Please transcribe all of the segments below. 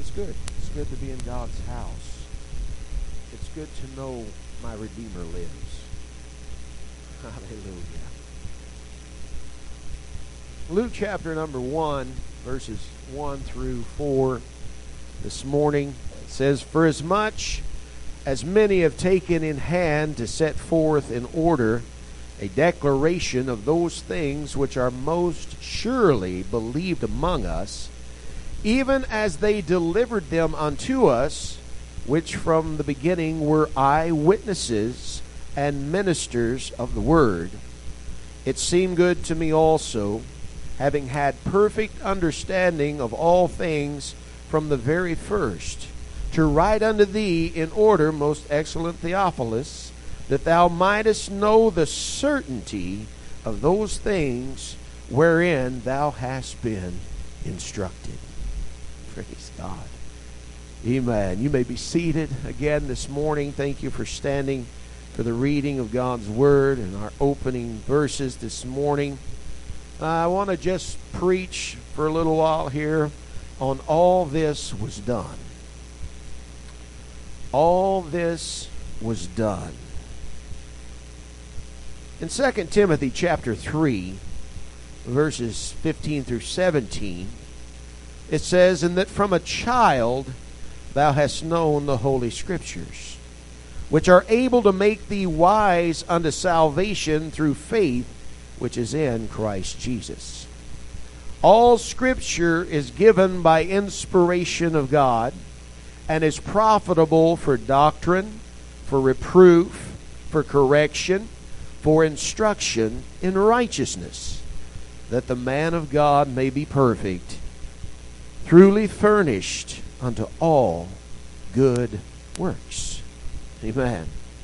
It's good. It's good to be in God's house. It's good to know my Redeemer lives. Hallelujah. Luke chapter number 1, verses 1 through 4 this morning. It says, "For as much as many have taken in hand to set forth in order a declaration of those things which are most surely believed among us, even as they delivered them unto us, which from the beginning were eyewitnesses and ministers of the word, it seemed good to me also, having had perfect understanding of all things from the very first, to write unto thee in order, most excellent Theophilus, that thou mightest know the certainty of those things wherein thou hast been instructed." Praise God. Amen. You may be seated again this morning. Thank you for standing for the reading of God's Word and our opening verses this morning. I want to just preach for a little while here on all this was done. All this was done. In 2 Timothy chapter 3, verses 15 through 17, it says, "And that from a child thou hast known the Holy Scriptures, which are able to make thee wise unto salvation through faith which is in Christ Jesus. All Scripture is given by inspiration of God, and is profitable for doctrine, for reproof, for correction, for instruction in righteousness, that the man of God may be perfect, truly furnished unto all good works." Amen.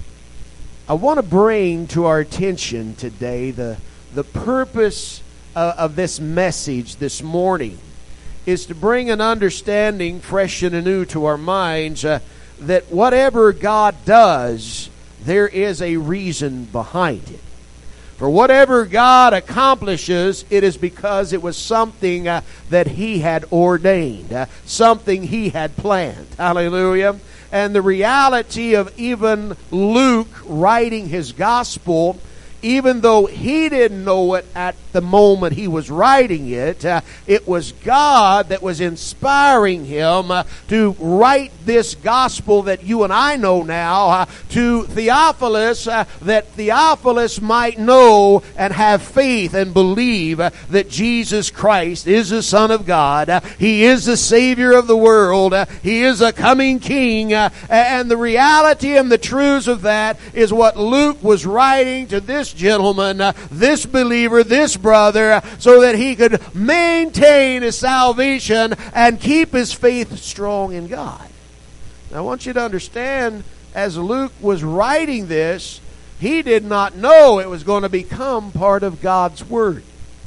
I want to bring to our attention today the purpose of this message this morning is to bring an understanding fresh and anew to our minds that whatever God does, there is a reason behind it. For whatever God accomplishes, it is because it was something that He had ordained, something He had planned. Hallelujah. And the reality of even Luke writing his gospel, even though he didn't know it at the moment he was writing it, it was God that was inspiring him to write this gospel that you and I know now to Theophilus, that Theophilus might know and have faith and believe that Jesus Christ is the Son of God. He is the Savior of the world. He is a coming King. And the reality and the truths of that is what Luke was writing to this gentleman, this believer, this brother, so that he could maintain his salvation and keep his faith strong in God. Now, I want you to understand, as Luke was writing this, he did not know it was going to become part of God's Word.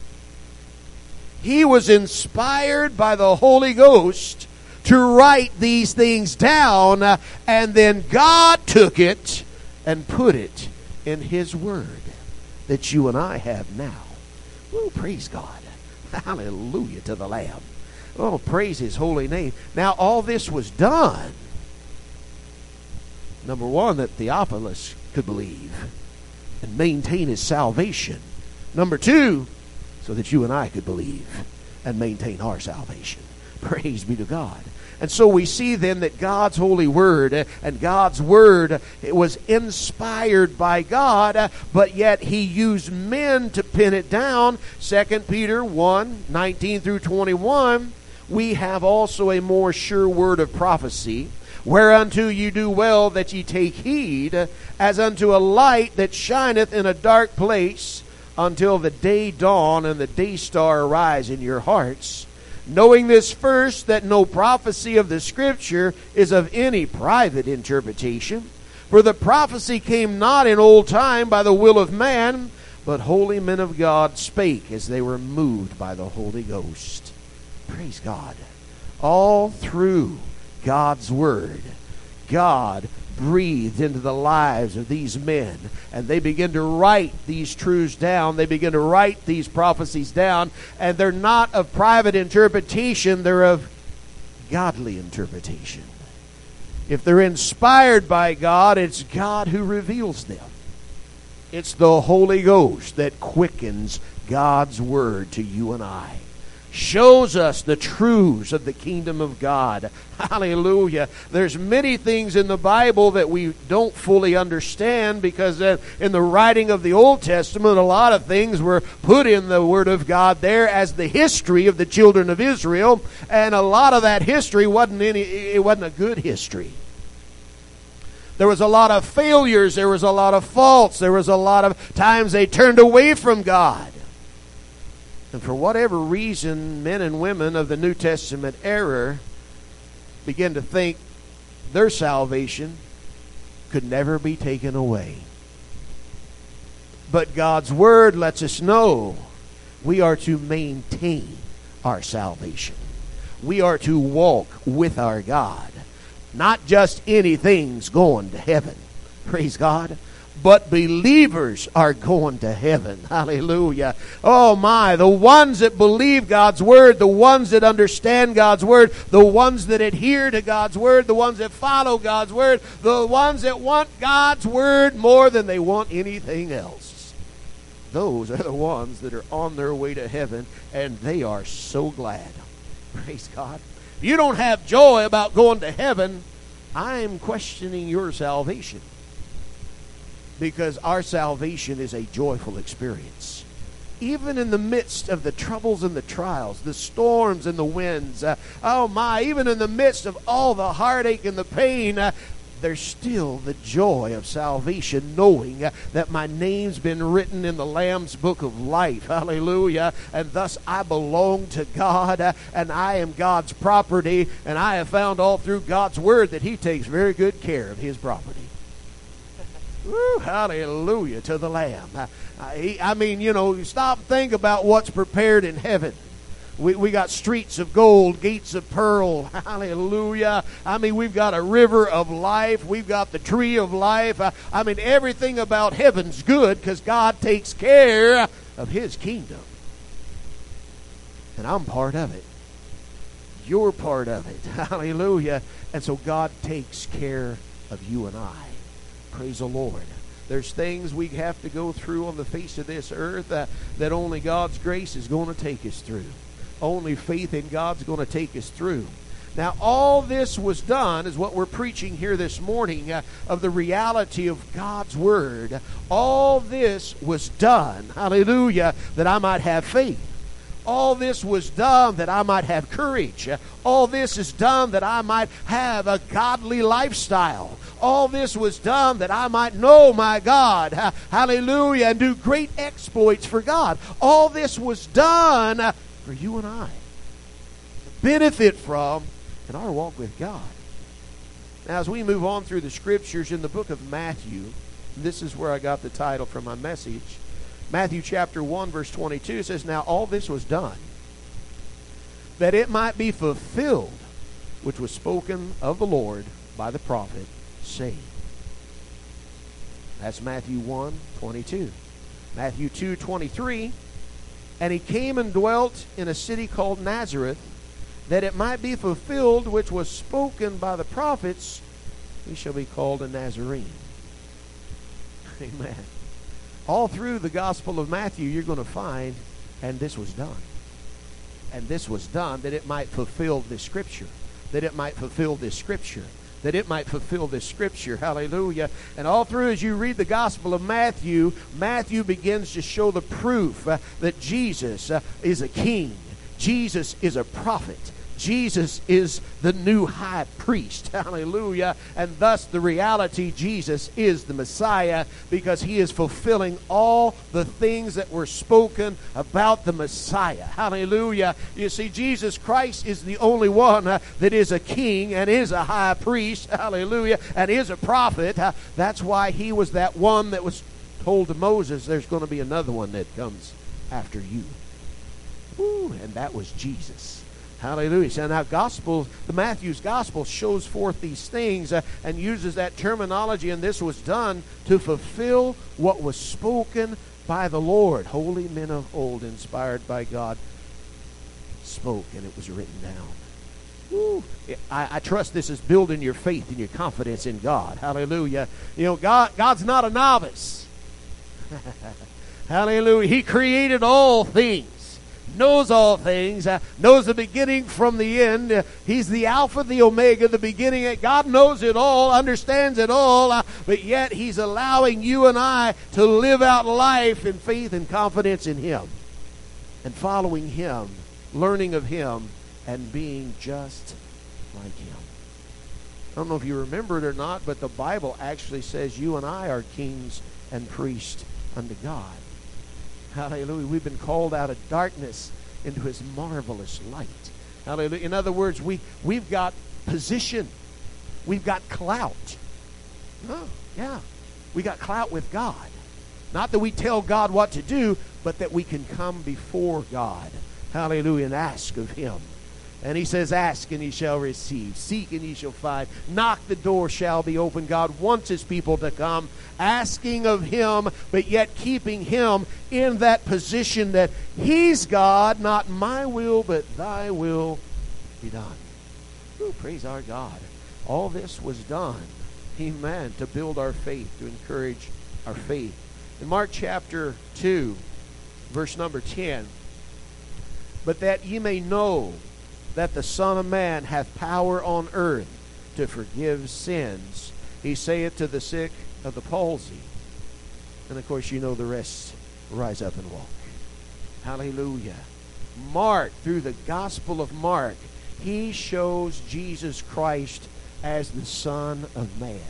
He was inspired by the Holy Ghost to write these things down, and then God took it and put it in His Word that you and I have now. Oh, praise God. Hallelujah to the Lamb. Oh, praise His holy name. Now, all this was done, number one, that Theophilus could believe and maintain his salvation. Number two, so that you and I could believe and maintain our salvation. Praise be to God. And so we see then that God's holy word and God's word, it was inspired by God, but yet He used men to pin it down. 2 Peter 1, 19 through 21, we have also a more sure word of prophecy, whereunto you do well that ye take heed, as unto a light that shineth in a dark place, until the day dawn and the day star arise in your hearts. Knowing this first, that no prophecy of the Scripture is of any private interpretation. For the prophecy came not in old time by the will of man, but holy men of God spake as they were moved by the Holy Ghost. Praise God. All through God's Word, God breathed into the lives of these men, and they begin to write these truths down. They begin to write these prophecies down, and they're not of private interpretation. They're of godly interpretation. If they're inspired by God, it's God who reveals them. It's the Holy Ghost that quickens God's Word to you and I. Shows us the truths of the kingdom of God. Hallelujah. There's many things in the Bible that we don't fully understand because in the writing of the Old Testament, a lot of things were put in the Word of God there as the history of the children of Israel, and a lot of that history wasn't a good history. There was a lot of failures, there was a lot of faults, there was a lot of times they turned away from God. And for whatever reason, men and women of the New Testament era began to think their salvation could never be taken away. But God's Word lets us know we are to maintain our salvation. We are to walk with our God. Not just anything's going to heaven. Praise God. But believers are going to heaven. Hallelujah. Oh my, the ones that believe God's Word, the ones that understand God's Word, the ones that adhere to God's Word, the ones that follow God's Word, the ones that want God's Word more than they want anything else. Those are the ones that are on their way to heaven, and they are so glad. Praise God. If you don't have joy about going to heaven, I'm questioning your salvation. Because our salvation is a joyful experience. Even in the midst of the troubles and the trials, the storms and the winds, even in the midst of all the heartache and the pain, there's still the joy of salvation, knowing that my name's been written in the Lamb's book of life. Hallelujah. And thus I belong to God, and I am God's property, and I have found all through God's Word that He takes very good care of His property. Woo, hallelujah to the Lamb. Stop and think about what's prepared in heaven. We got streets of gold, gates of pearl. Hallelujah. We've got a river of life. We've got the tree of life. Everything about heaven's good because God takes care of His kingdom. And I'm part of it. You're part of it. Hallelujah. And so God takes care of you and I. Praise the Lord. There's things we have to go through on the face of this earth that only God's grace is going to take us through. Only faith in God's going to take us through. Now, all this was done, is what we're preaching here this morning, of the reality of God's Word. All this was done, hallelujah, that I might have faith. All this was done that I might have courage. All this is done that I might have a godly lifestyle. All this was done that I might know my God. Hallelujah. And do great exploits for God. All this was done for you and I to benefit from in our walk with God. Now, as we move on through the Scriptures in the book of Matthew, this is where I got the title for my message. Matthew chapter 1 verse 22 says, "Now all this was done, that it might be fulfilled, which was spoken of the Lord by the prophet, saying." That's Matthew 1:22. Matthew 2:23, "And he came and dwelt in a city called Nazareth, that it might be fulfilled, which was spoken by the prophets, he shall be called a Nazarene." Amen. All through the Gospel of Matthew, you're going to find, and this was done. And this was done that it might fulfill this Scripture. That it might fulfill this Scripture. That it might fulfill this Scripture. Hallelujah. And all through, as you read the Gospel of Matthew, Matthew begins to show the proof that Jesus is a king. Jesus is a prophet. Jesus is the new high priest. Hallelujah. And thus the reality, Jesus is the Messiah, because he is fulfilling all the things that were spoken about the Messiah. Hallelujah. You see, Jesus Christ is the only one that is a king and is a high priest. Hallelujah. And is a prophet. That's why he was that one that was told to Moses, there's going to be another one that comes after you. Woo, and that was Jesus. Hallelujah. So now the Matthew's gospel shows forth these things and uses that terminology, and this was done to fulfill what was spoken by the Lord. Holy men of old, inspired by God, spoke, and it was written down. Woo. I trust this is building your faith and your confidence in God. Hallelujah. You know, God's not a novice. Hallelujah. He created all things, knows all things, knows the beginning from the end. He's the Alpha, the Omega, the beginning. God knows it all, understands it all, but yet He's allowing you and I to live out life in faith and confidence in Him and following Him, learning of Him, and being just like Him. I don't know if you remember it or not, but the Bible actually says you and I are kings and priests unto God. Hallelujah. We've been called out of darkness into His marvelous light. Hallelujah. In other words, we've got position. We've got clout. Oh, yeah. We got clout with God. Not that we tell God what to do, but that we can come before God. Hallelujah. And ask of Him. And He says, ask and ye shall receive. Seek and ye shall find. Knock, the door shall be open. God wants His people to come, asking of Him, but yet keeping Him in that position that He's God, not my will, but thy will be done. Ooh, praise our God. All this was done, amen, to build our faith, to encourage our faith. In Mark chapter 2, verse number 10, but that ye may know that the Son of Man hath power on earth to forgive sins. He saith to the sick of the palsy. And of course you know the rest. Rise up and walk. Hallelujah. Mark, through the Gospel of Mark, he shows Jesus Christ as the Son of Man.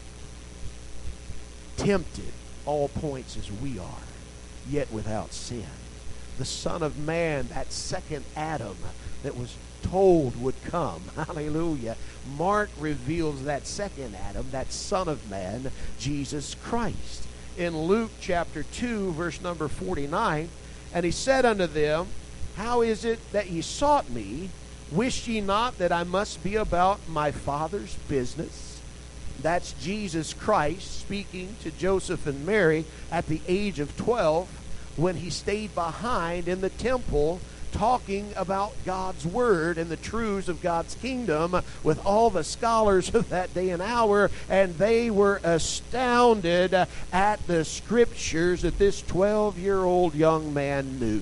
Tempted all points as we are, yet without sin. The Son of Man, that second Adam that was told would come. Hallelujah. Mark reveals that second Adam, that Son of Man, Jesus Christ. In Luke chapter 2, verse number 49, and he said unto them, how is it that ye sought me? Wist ye not that I must be about my Father's business? That's Jesus Christ speaking to Joseph and Mary at the age of 12 when he stayed behind in the temple talking about God's Word and the truths of God's kingdom with all the scholars of that day and hour, and they were astounded at the Scriptures that this 12-year-old young man knew.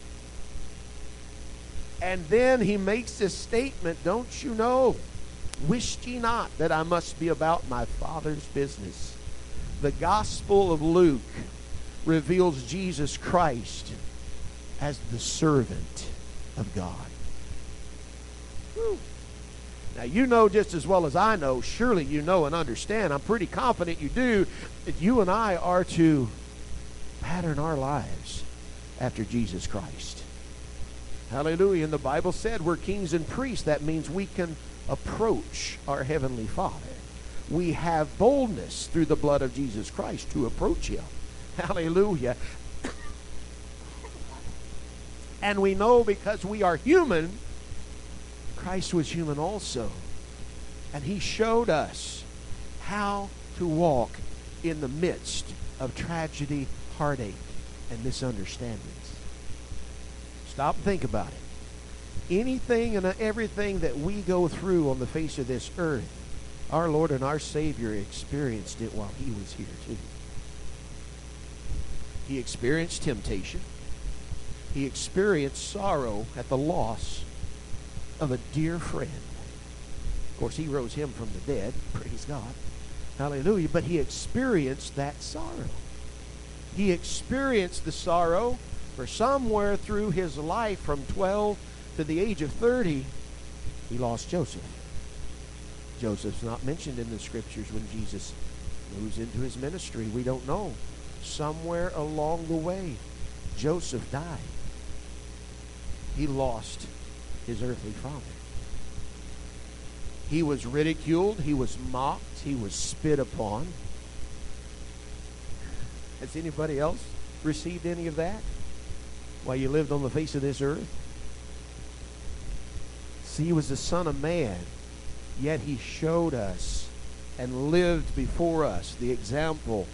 And then he makes this statement, don't you know, wist ye not that I must be about my Father's business? The Gospel of Luke reveals Jesus Christ as the servant of God. Whew. Now, you know just as well as I know, surely you know and understand, I'm pretty confident you do, that you and I are to pattern our lives after Jesus Christ. Hallelujah. And the Bible said we're kings and priests. That means we can approach our Heavenly Father. We have boldness through the blood of Jesus Christ to approach Him. Hallelujah. And we know because we are human, Christ was human also. And He showed us how to walk in the midst of tragedy, heartache, and misunderstandings. Stop and think about it. Anything and everything that we go through on the face of this earth, our Lord and our Savior experienced it while He was here too. He experienced temptation. He experienced sorrow at the loss of a dear friend. Of course, He rose Him from the dead. Praise God. Hallelujah. But He experienced that sorrow. He experienced the sorrow for somewhere through His life from 12 to the age of 30, He lost Joseph. Joseph's not mentioned in the Scriptures when Jesus moves into His ministry. We don't know. Somewhere along the way, Joseph died. He lost his earthly father. He was ridiculed. He was mocked. He was spit upon. Has anybody else received any of that while you lived on the face of this earth? See, He was the Son of Man, yet He showed us and lived before us the example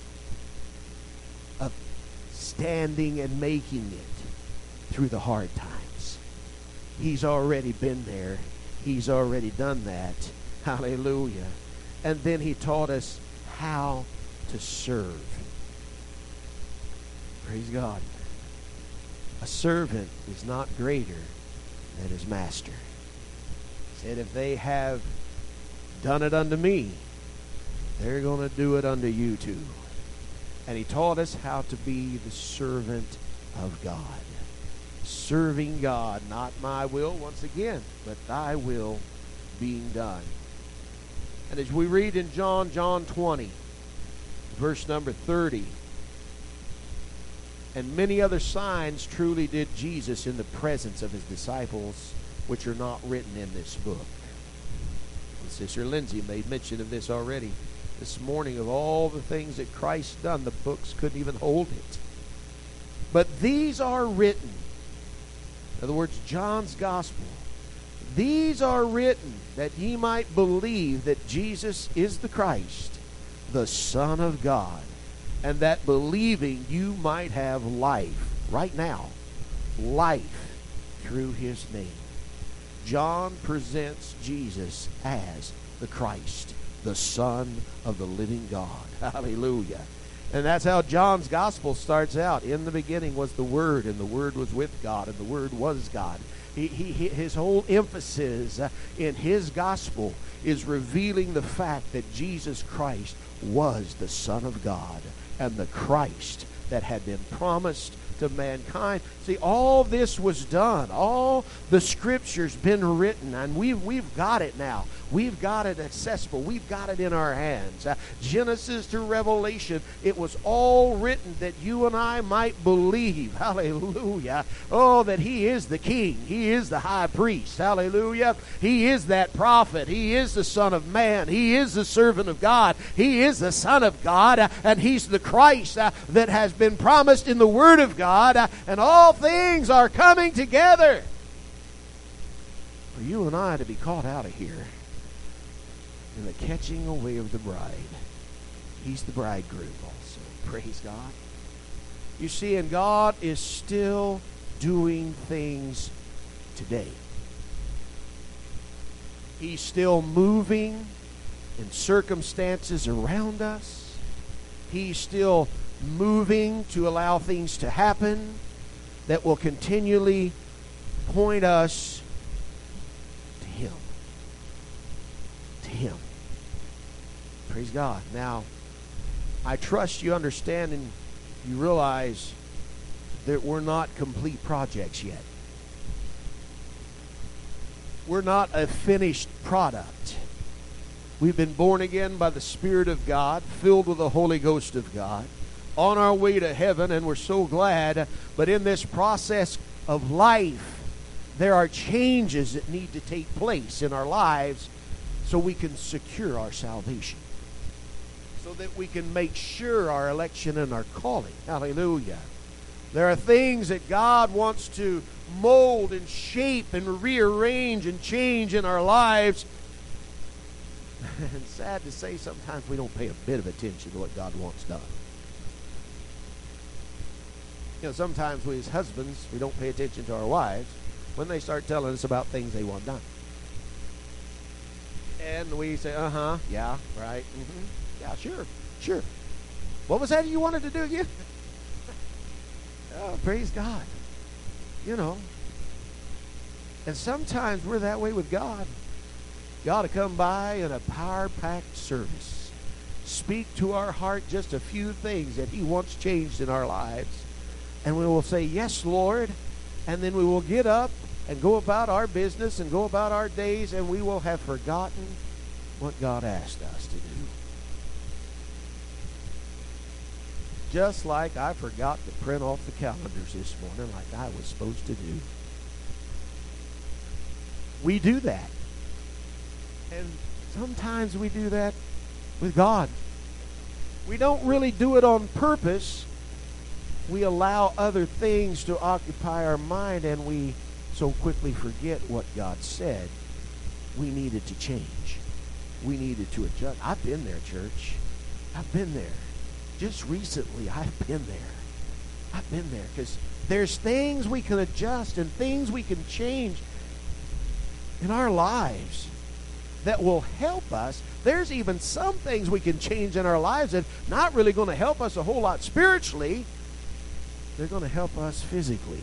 of standing and making it through the hard times. He's already been there. He's already done that. Hallelujah. And then He taught us how to serve. Praise God. A servant is not greater than his master. He said, if they have done it unto me, they're going to do it unto you too. And He taught us how to be the servant of God. Serving God, not my will, once again, but thy will being done. And as we read in John 20, verse number 30, and many other signs truly did Jesus in the presence of His disciples, which are not written in this book. And Sister Lindsay made mention of this already this morning, of all the things that Christ done. The books couldn't even hold it. But these are written. In other words, John's gospel. These are written that ye might believe that Jesus is the Christ, the Son of God, and that believing you might have life, right now, life through His name. John presents Jesus as the Christ, the Son of the living God. Hallelujah. And that's how John's gospel starts out. In the beginning was the Word, and the Word was with God, and the Word was God. His whole emphasis in his gospel is revealing the fact that Jesus Christ was the Son of God and the Christ that had been promised to mankind. See, all this was done. All the Scripture's been written, and we've got it now. We've got it accessible. We've got it in our hands. Genesis to Revelation, it was all written that you and I might believe. Hallelujah. Oh, that He is the King. He is the high priest. Hallelujah. He is that prophet. He is the Son of Man. He is the servant of God. He is the Son of God, and He's the Christ that has been promised in the Word of God, and all things are coming together for you and I to be caught out of here in the catching away of the bride. He's the bridegroom also. Praise God. You see, and God is still doing things today. He's still moving in circumstances around us. He's still moving to allow things to happen that will continually point us to Him. To Him. Praise God. Now, I trust you understand and you realize that we're not complete projects yet. We're not a finished product. We've been born again by the Spirit of God, filled with the Holy Ghost of God, on our way to heaven, and we're so glad. But in this process of life, there are changes that need to take place in our lives so we can secure our salvation, so that we can make sure our election and our calling. Hallelujah. There are things that God wants to mold and shape and rearrange and change in our lives. And sad to say, sometimes we don't pay a bit of attention to what God wants done. You know, sometimes we as husbands, we don't pay attention to our wives when they start telling us about things they want done. And we say, yeah, right, yeah, sure. What was that you wanted to do again? Oh, praise God. You know. And sometimes we're that way with God. God to come by in a power-packed service, speak to our heart just a few things that He wants changed in our lives. And we will say, yes, Lord. And then we will get up and go about our business and go about our days, and we will have forgotten what God asked us to do. Just like I forgot to print off the calendars this morning like I was supposed to do. We do that. And sometimes we do that with God. We don't really do it on purpose. We allow other things to occupy our mind, and we so quickly forget what God said. We needed to change. We needed to adjust. I've been there, church. I've been there. Just recently, I've been there. I've been there because there's things we can adjust and things we can change. in our lives that will help us. There's even some things we can change in our lives that not really going to help us a whole lot spiritually. They're going to help us physically.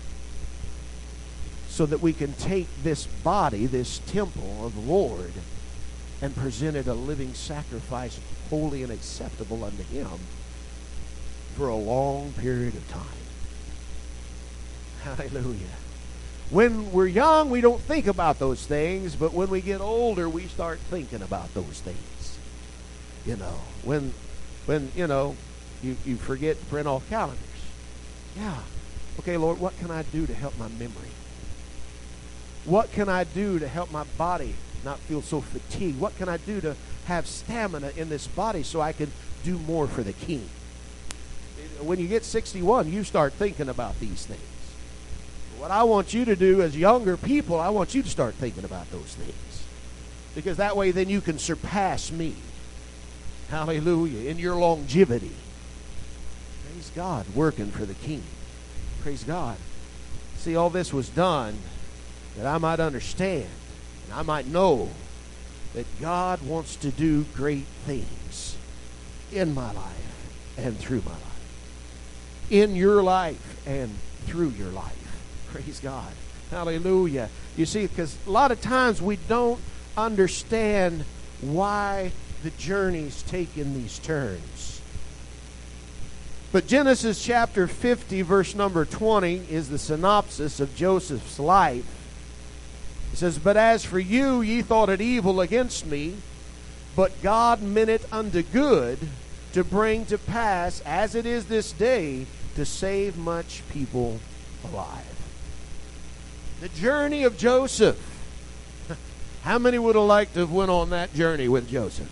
So that we can take this body, this temple of the Lord, and present it a living sacrifice, holy and acceptable unto Him for a long period of time. Hallelujah. When we're young, we don't think about those things, but when we get older, we start thinking about those things. You know, when you forget to print off calendars. Yeah. Okay, Lord, what can I do to help my memory? What can I do to help my body not feel so fatigued? What can I do to have stamina in this body so I can do more for the King? When you get 61, you start thinking about these things. What I want you to do as younger people, I want you to start thinking about those things. Because that way then you can surpass me. Hallelujah. In your longevity. Praise God. Working for the King. Praise God. See, all this was done that I might understand and I might know that God wants to do great things in my life and through my life. In your life and through your life. Praise God. Hallelujah. You see, because a lot of times we don't understand why the journey's taking these turns. But Genesis chapter 50, verse number 20, is the synopsis of Joseph's life. It says, "But as for you, ye thought it evil against me, but God meant it unto good, to bring to pass, as it is this day, to save much people alive." The journey of Joseph. How many would have liked to have went on that journey with Joseph?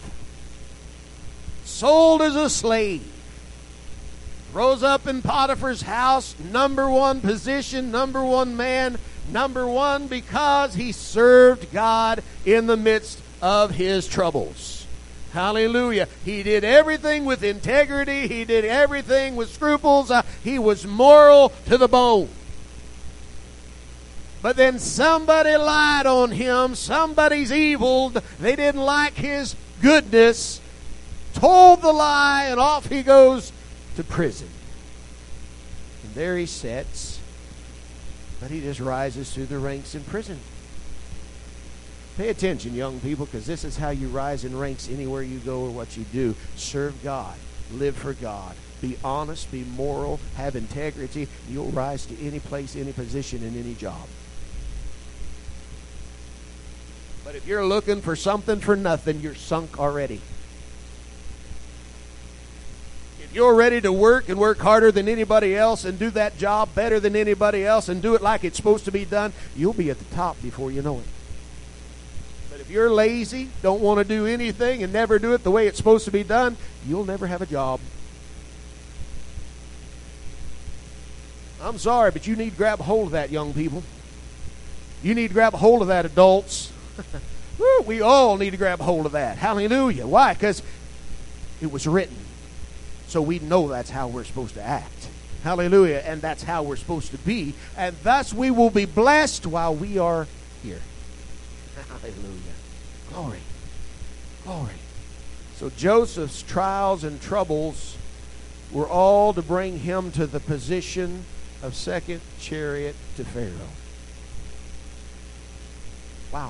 Sold as a slave. Rose up in Potiphar's house, number one position, number one man, number one because he served God in the midst of his troubles. Hallelujah. He did everything with integrity. He did everything with scruples. He was moral to the bone. But then somebody lied on him. Somebody's evil. They didn't like his goodness. Told the lie, and off he goes to prison. And there he sits. But he just rises through the ranks in prison. Pay attention, young people, because this is how you rise in ranks anywhere you go or what you do. Serve God. Live for God. Be honest. Be moral. Have integrity. You'll rise to any place, any position, in any job. But if you're looking for something for nothing, you're sunk already. If you're ready to work and work harder than anybody else and do that job better than anybody else and do it like it's supposed to be done, you'll be at the top before you know it. But if you're lazy, don't want to do anything and never do it the way it's supposed to be done, you'll never have a job. I'm sorry, but you need to grab hold of that, young people. You need to grab hold of that, adults. We all need to grab hold of that. Hallelujah. Why? Because it was written. So we know that's how we're supposed to act. Hallelujah. And that's how we're supposed to be. And thus we will be blessed while we are here. Hallelujah. Glory. Glory. So Joseph's trials and troubles were all to bring him to the position of second chariot to Pharaoh. Wow.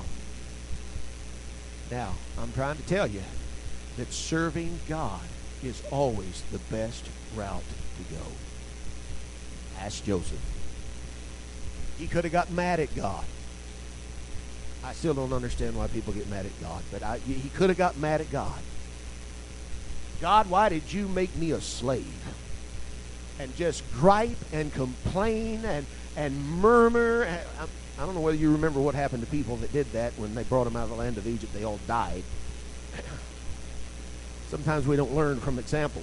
Now, I'm trying to tell you that serving God is always the best route to go. Ask Joseph. He could have got mad at God. I still don't understand why people get mad at God, but he could have got mad at God. God, why did you make me a slave? And just gripe and complain and murmur. I don't know whether you remember what happened to people that did that when they brought them out of the land of Egypt. They all died. Sometimes we don't learn from examples.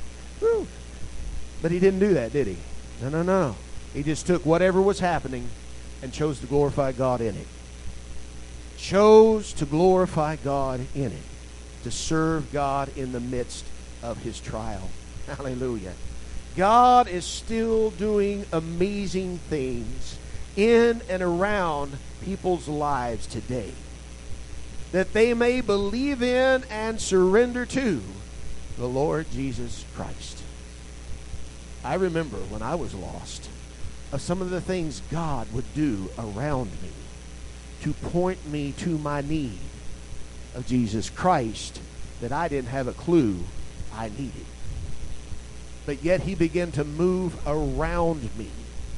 But he didn't do that, did he? No. He just took whatever was happening and chose to glorify God in it. Chose to glorify God in it. To serve God in the midst of his trial. Hallelujah. God is still doing amazing things in and around people's lives today, that they may believe in and surrender to the Lord Jesus Christ. I remember when I was lost, of some of the things God would do around me to point me to my need of Jesus Christ that I didn't have a clue I needed. But yet he began to move around me.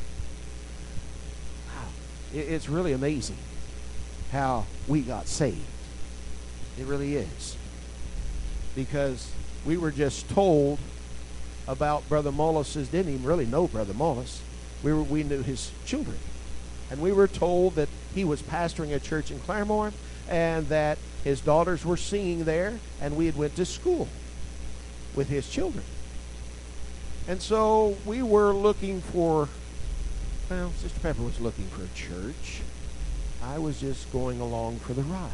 Wow. It's really amazing how we got saved. It really is. Because we were just told about Brother Mullis's, didn't even really know Brother Mullis. We knew his children. And we were told that he was pastoring a church in Claremore and that his daughters were singing there, and we had went to school with his children. And so we were looking for, well, Sister Pepper was looking for a church. I was just going along for the ride.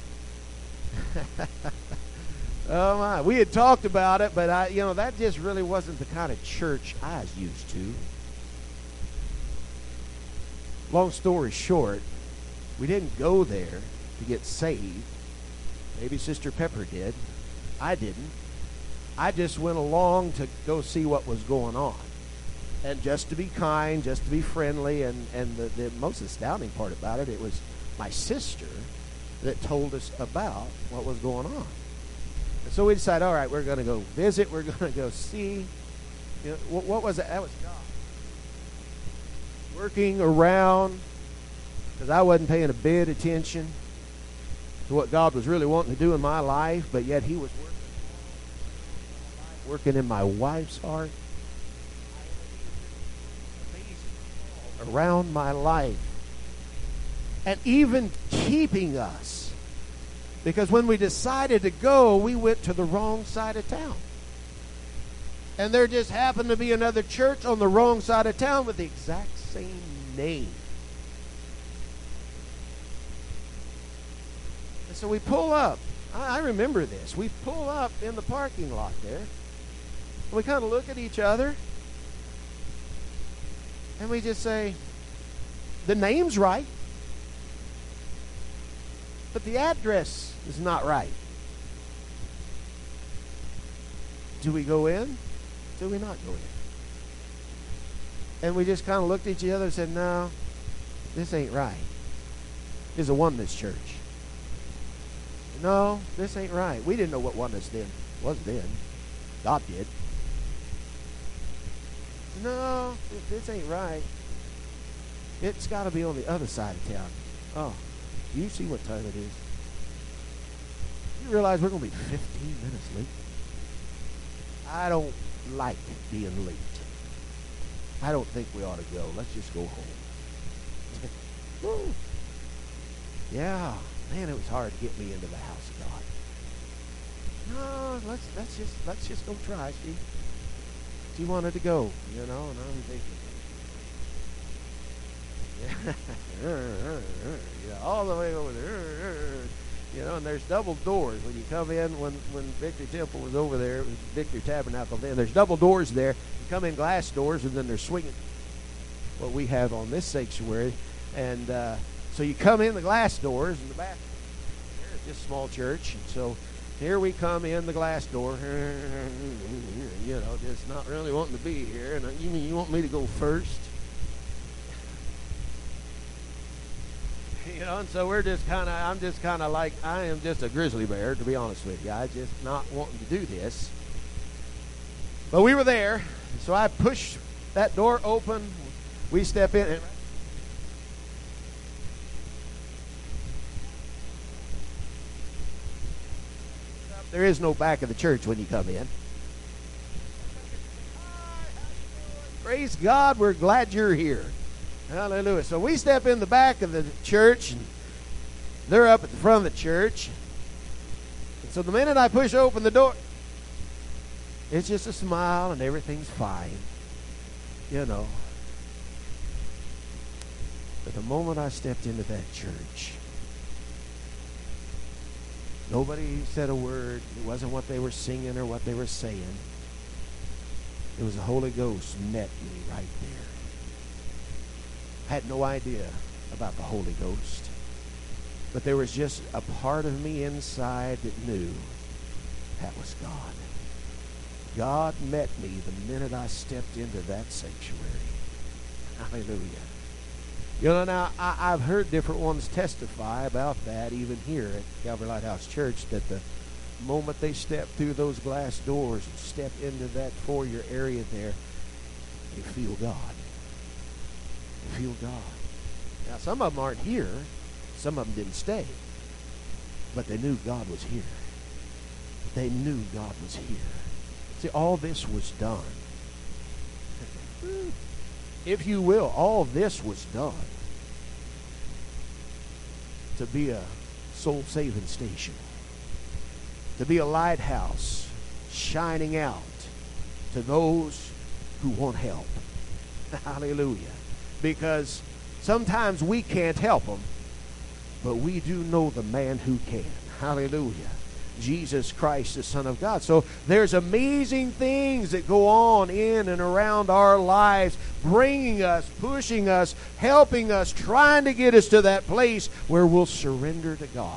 Oh my, we had talked about it, but that just really wasn't the kind of church I was used to. Long story short, we didn't go there to get saved. Maybe Sister Pepper did. I didn't. I just went along to go see what was going on. And just to be kind, just to be friendly, and the most astounding part about it, it was my sister that told us about what was going on. And so we decided, all right, we're going to go visit, we're going to go see. What was it? That was God working around, because I wasn't paying a bit of attention to what God was really wanting to do in my life, but yet he was working in my wife's heart, around my life, and even keeping us. Because when we decided to go, we went to the wrong side of town. And there just happened to be another church on the wrong side of town with the exact same name. And so we pull up. I remember this. We pull up in the parking lot there. And we kind of look at each other. And we just say, the name's right, but the address is not right. Do we go in? Do we not go in? And we just kind of looked at each other and said, no, this ain't right. This is a oneness church. No, this ain't right. We didn't know what oneness was then. God did. No, this ain't right. It's got to be on the other side of town. Oh, you see what time it is? You realize we're going to be 15 minutes late? I don't like being late. I don't think we ought to go. Let's just go home. Yeah, man, it was hard to get me into the house of God. No, let's just go try. She wanted to go, and I'm thinking, all the way over there, and there's double doors when you come in. When Victory Temple was over there, it was Victory Tabernacle then. There's double doors there. You come in glass doors, and then there's swinging. What we have on this sanctuary, and so you come in the glass doors in the back. It's just a small church, and so here we come in the glass door, just not really wanting to be here. And you mean you want me to go first? And so I'm just kind of like, I am just a grizzly bear, to be honest with you. I just not wanting to do this. But we were there, so I pushed that door open. We step in, and there is no back of the church when you come in. Praise God, we're glad you're here. Hallelujah. So we step in the back of the church, and they're up at the front of the church. And so the minute I push open the door, it's just a smile and everything's fine. But the moment I stepped into that church, nobody said a word. It wasn't what they were singing or what they were saying. It was the Holy Ghost met me right there. I had no idea about the Holy Ghost. But there was just a part of me inside that knew that was God. God met me the minute I stepped into that sanctuary. Hallelujah. You know, now, I've heard different ones testify about that, even here at Calvary Lighthouse Church, that the moment they step through those glass doors and step into that foyer area there, they feel God. They feel God. Now, some of them aren't here. Some of them didn't stay. But they knew God was here. They knew God was here. See, all this was done. If you will, all this was done to be a soul-saving station, to be a lighthouse shining out to those who want help. Hallelujah. Because sometimes we can't help them, but we do know the man who can. Hallelujah. Jesus Christ, the Son of God. So there's amazing things that go on in and around our lives, bringing us, pushing us, helping us, trying to get us to that place where we'll surrender to God.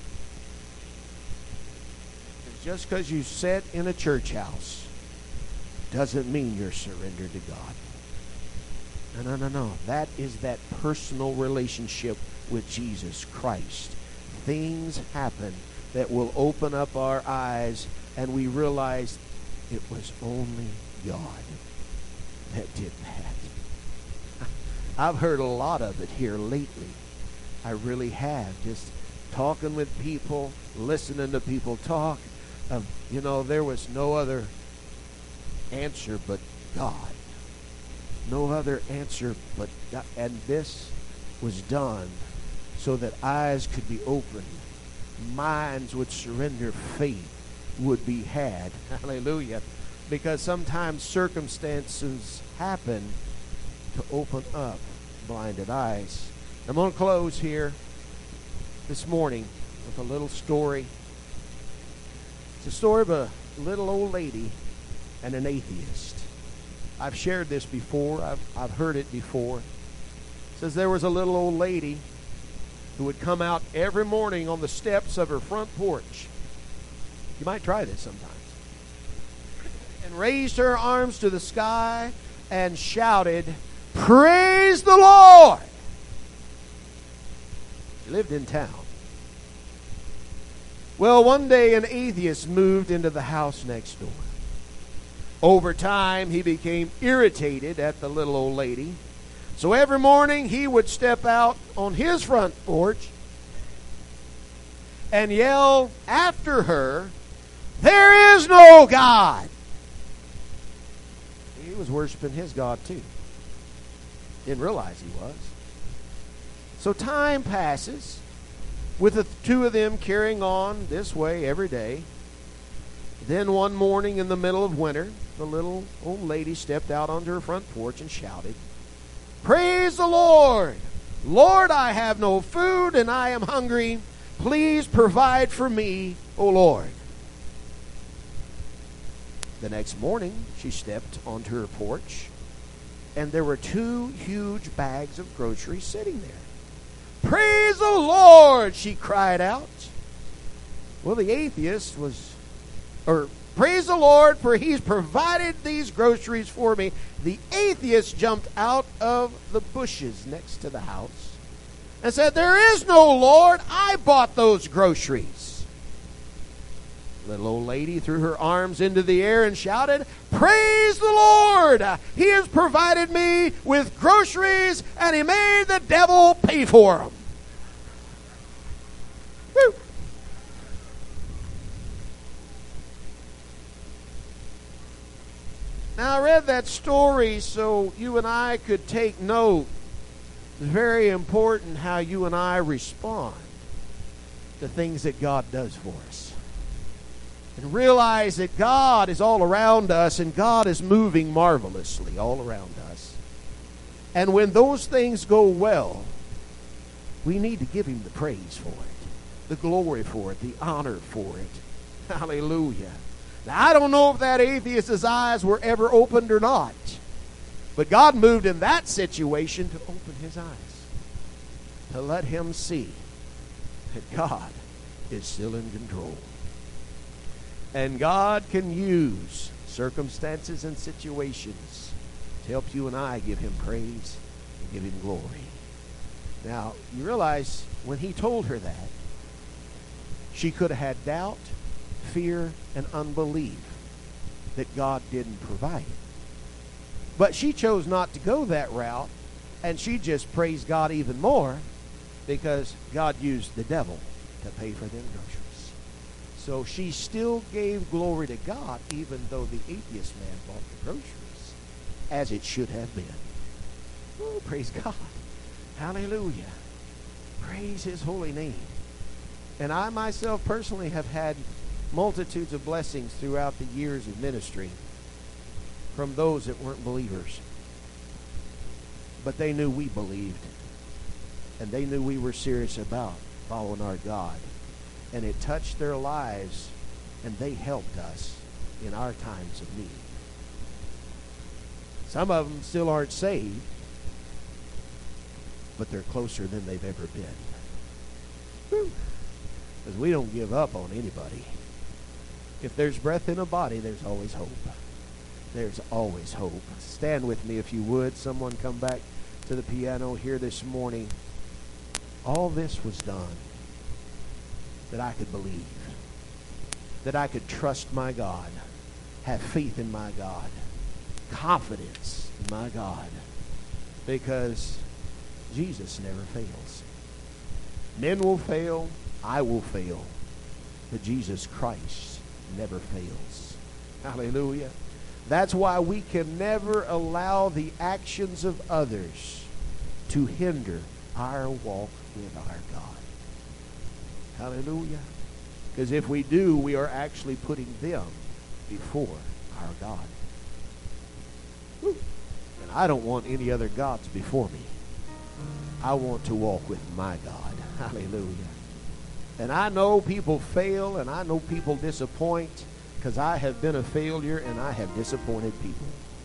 Just because you sit in a church house doesn't mean you're surrendered to God. No. That is that personal relationship with Jesus Christ. Things happen that will open up our eyes, and we realize it was only God that did that. I've heard a lot of it here lately. I really have. Just talking with people, listening to people talk. There was no other answer but God. No other answer but God. And this was done so that eyes could be opened, minds would surrender, faith would be had. Hallelujah. Because sometimes circumstances happen to open up blinded eyes. I'm going to close here this morning with a little story. It's a story of a little old lady and an atheist. I've shared this before. I've heard it before. It says there was a little old lady who would come out every morning on the steps of her front porch. You might try this sometimes. And raised her arms to the sky and shouted, "Praise the Lord!" She lived in town. Well, one day an atheist moved into the house next door. Over time, he became irritated at the little old lady. So every morning he would step out on his front porch and yell after her, "There is no God!" He was worshiping his God too. Didn't realize he was. So time passes, with the two of them carrying on this way every day. Then one morning in the middle of winter, the little old lady stepped out onto her front porch and shouted, "Praise the Lord! Lord, I have no food and I am hungry. Please provide for me, O Lord." The next morning, she stepped onto her porch, and there were 2 huge bags of groceries sitting there. "Praise the Lord!" she cried out. Well, the atheist "Praise the Lord, for he's provided these groceries for me." The atheist jumped out of the bushes next to the house and said, "There is no Lord. I bought those groceries." The little old lady threw her arms into the air and shouted, "Praise the Lord! He has provided me with groceries, and he made the devil pay for them." Woo! Now, I read that story so you and I could take note. It's very important how you and I respond to things that God does for us. And realize that God is all around us, and God is moving marvelously all around us. And when those things go well, we need to give Him the praise for it, the glory for it, the honor for it. Hallelujah. Now, I don't know if that atheist's eyes were ever opened or not, But God moved in that situation to open his eyes, to let him see that God is still in control. And God can use circumstances and situations to help you and I give him praise and give him glory. Now, you realize when he told her that, she could have had doubt, fear, and unbelief that God didn't provide it. But she chose not to go that route, and she just praised God even more because God used the devil to pay for them groceries. So she still gave glory to God even though the atheist man bought the groceries, as it should have been. Oh, praise God. Hallelujah. Praise his holy name. And I myself personally have had multitudes of blessings throughout the years of ministry from those that weren't believers. But they knew we believed. And they knew we were serious about following our God. And it touched their lives, and they helped us in our times of need. Some of them still aren't saved, but they're closer than they've ever been. Because we don't give up on anybody. If there's breath in a body, there's always hope. There's always hope. Stand with me if you would. Someone come back to the piano here this morning. All this was done that I could believe, that I could trust my God, have faith in my God, confidence in my God, because Jesus never fails. Men will fail, I will fail, but Jesus Christ never fails. Hallelujah. That's why we can never allow the actions of others to hinder our walk with our God. Hallelujah. Because if we do, we are actually putting them before our God. Woo. And I don't want any other gods before me. I want to walk with my God. Hallelujah. And I know people fail and I know people disappoint, because I have been a failure and I have disappointed people.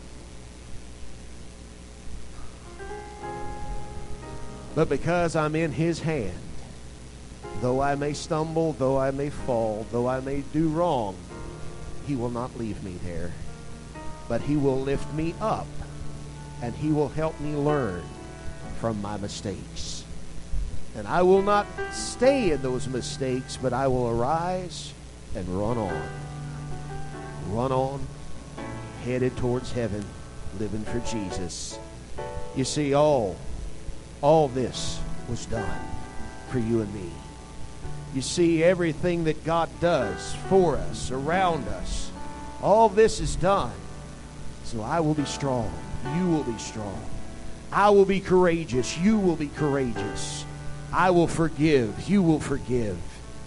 But because I'm in his hand, though I may stumble, though I may fall, though I may do wrong, he will not leave me there. But he will lift me up, and he will help me learn from my mistakes. And I will not stay in those mistakes, but I will arise and run on. Run on, headed towards heaven, living for Jesus. You see, all this was done for you and me. You see, everything that God does for us, around us, all this is done. So I will be strong. You will be strong. I will be courageous. You will be courageous. I will forgive. You will forgive.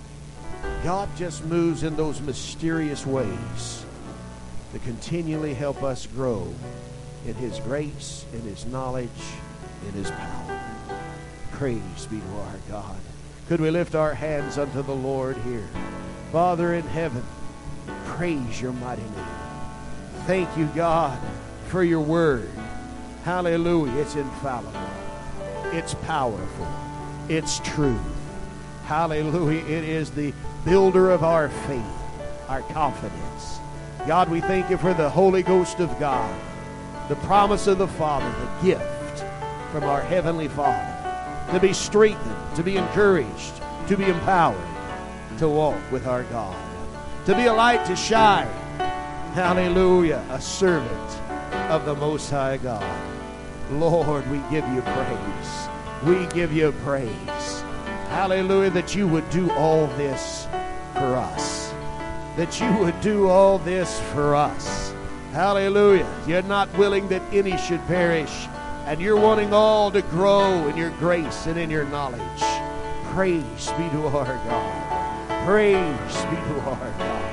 God just moves in those mysterious ways to continually help us grow in his grace, in his knowledge, in his power. Praise be to our God. Could we lift our hands unto the Lord here? Father in heaven, praise your mighty name. Thank you, God, for your word. Hallelujah. It's infallible. It's powerful. It's true. Hallelujah. It is the builder of our faith, our confidence. God, we thank you for the Holy Ghost of God, the promise of the Father, the gift from our Heavenly Father, to be strengthened, to be encouraged, to be empowered, to walk with our God, to be a light to shine. Hallelujah, a servant of the Most High God. Lord, we give you praise. We give you praise. Hallelujah, that you would do all this for us. That you would do all this for us. Hallelujah. You're not willing that any should perish, and you're wanting all to grow in your grace and in your knowledge. Praise be to our God. Praise be to our God.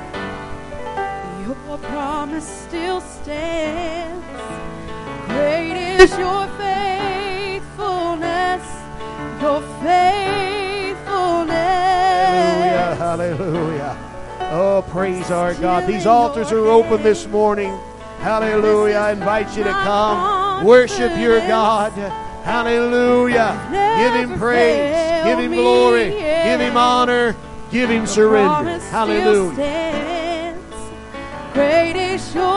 Your promise still stands. Great is your faithfulness. Your faithfulness. Hallelujah, hallelujah. Oh, praise our God. These altars are open this morning. Hallelujah. I invite you to come. Worship your God. Hallelujah. Give Him praise. Give Him glory. Give Him honor. Give Him surrender. Hallelujah. Great is your